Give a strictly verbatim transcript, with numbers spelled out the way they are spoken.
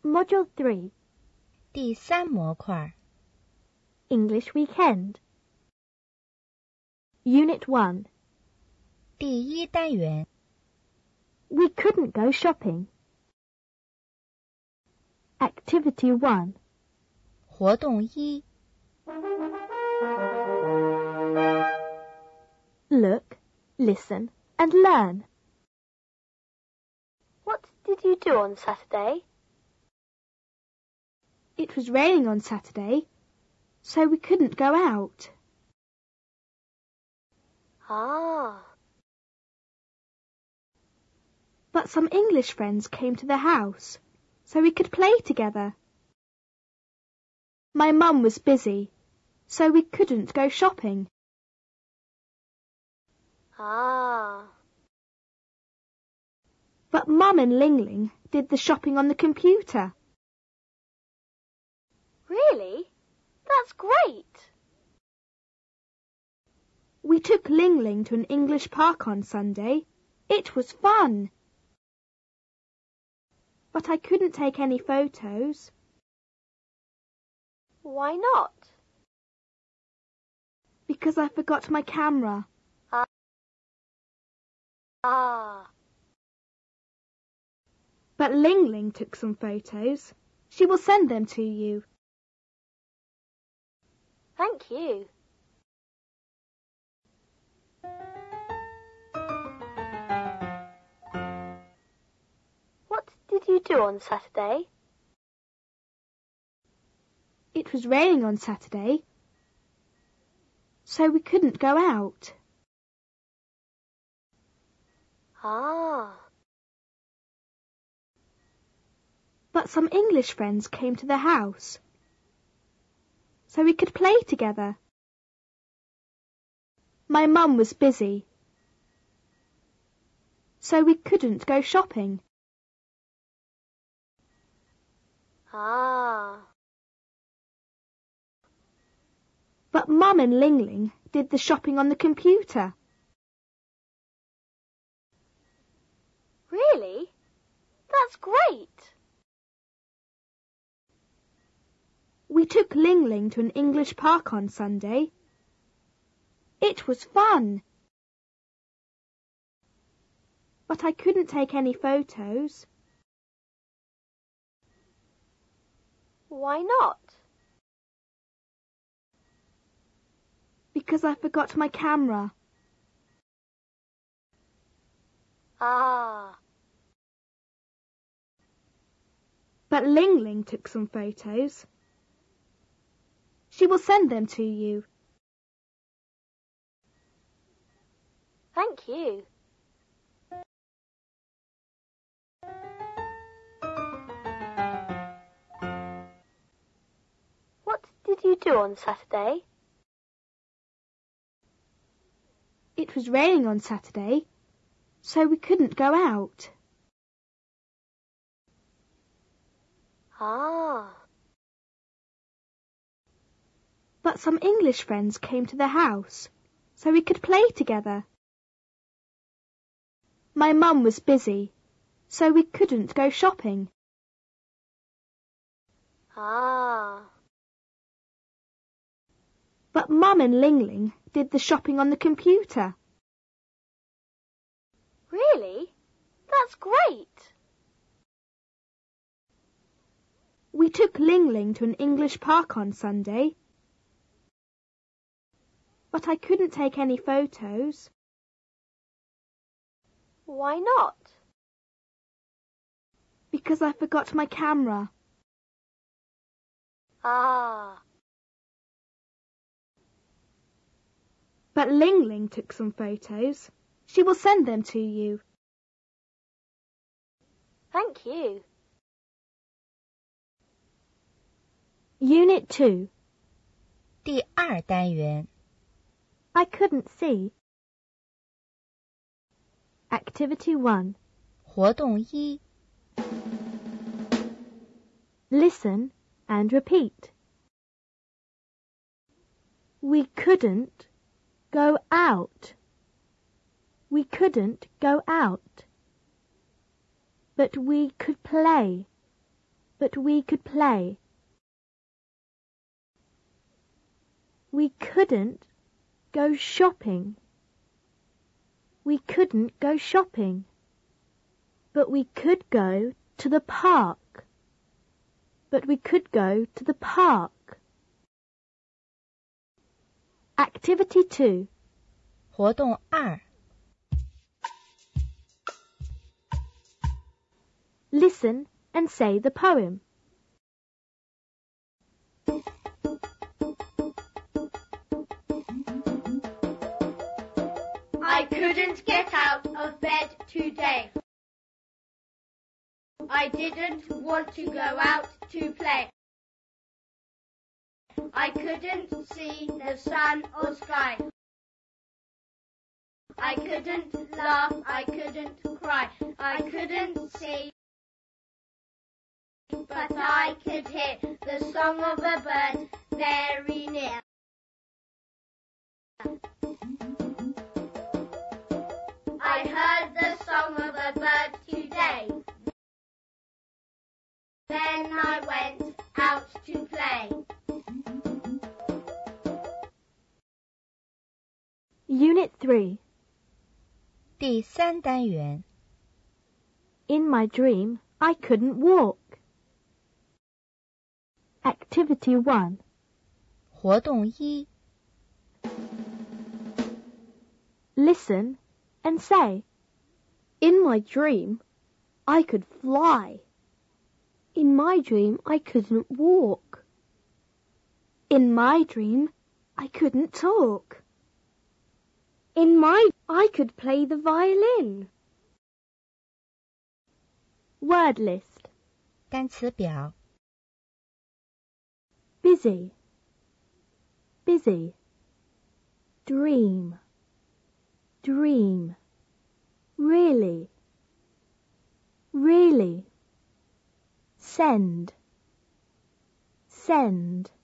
Module three, 第三模块 English Weekend. Unit one, 第一单元 We couldn't go shopping. Activity one, 活动一 Look, listen and learn. What did you do on Saturday? It was raining on Saturday, so we couldn't go out. Ah. But some English friends came to the house, so we could play together. My mum was busy, so we couldn't go shopping. Ah. But Mum and Ling Ling did the shopping on the computer. Really? That's great. We took Ling Ling to an English park on Sunday. It was fun. But I couldn't take any photos. Why not? Because I forgot my camera. Ah. But Ling Ling took some photos. She will send them to you. Thank you. What did you do on Saturday? It was raining on Saturday, so we couldn't go out. Ah. But some English friends came to the house, so we could play together. My mum was busy, so we couldn't go shopping. Ah. But Mum and Ling Ling did the shopping on the computer. Really? That's great. We took Ling Ling to an English park on Sunday. It was fun. But I couldn't take any photos. Why not? Because I forgot my camera. Ah. But Ling Ling took some photos. She will send them to you. Thank you. What did you do on Saturday? It was raining on Saturday, so we couldn't go out. Ah. But some English friends came to the house, so we could play together. My mum was busy, so we couldn't go shopping. Ah. But Mum and Ling Ling did the shopping on the computer. Really? That's great. We took Ling Ling to an English park on Sunday. But I couldn't take any photos. Why not? Because I forgot my camera. Ah. But Ling Ling took some photos. She will send them to you. Thank you. Unit two, 第二单元 I couldn't see. Activity one, 活动一 Listen and repeat. We couldn't go out. We couldn't go out. But we could play. but we could play. We couldn't go shopping. We couldn't go shopping, but we could go to the park. But we could go to the park. Activity two. 活动二， Listen and say the poem. I couldn't get out of bed today. I didn't want to go out to play. I couldn't see the sun or sky. I couldn't laugh, I couldn't cry. I couldn't see, but I could hear the song of a bird very near. I heard the song of a bird today. Then I went out to play. Unit three. 第三单元， In my dream, I couldn't walk. Activity one. 活动一， Listen and say, In my dream, I could fly. In my dream, I couldn't walk. In my dream, I couldn't talk. In my, I could play the violin. Word list. 单词表， Busy, busy. Dream, dream. Really, really. Send, send.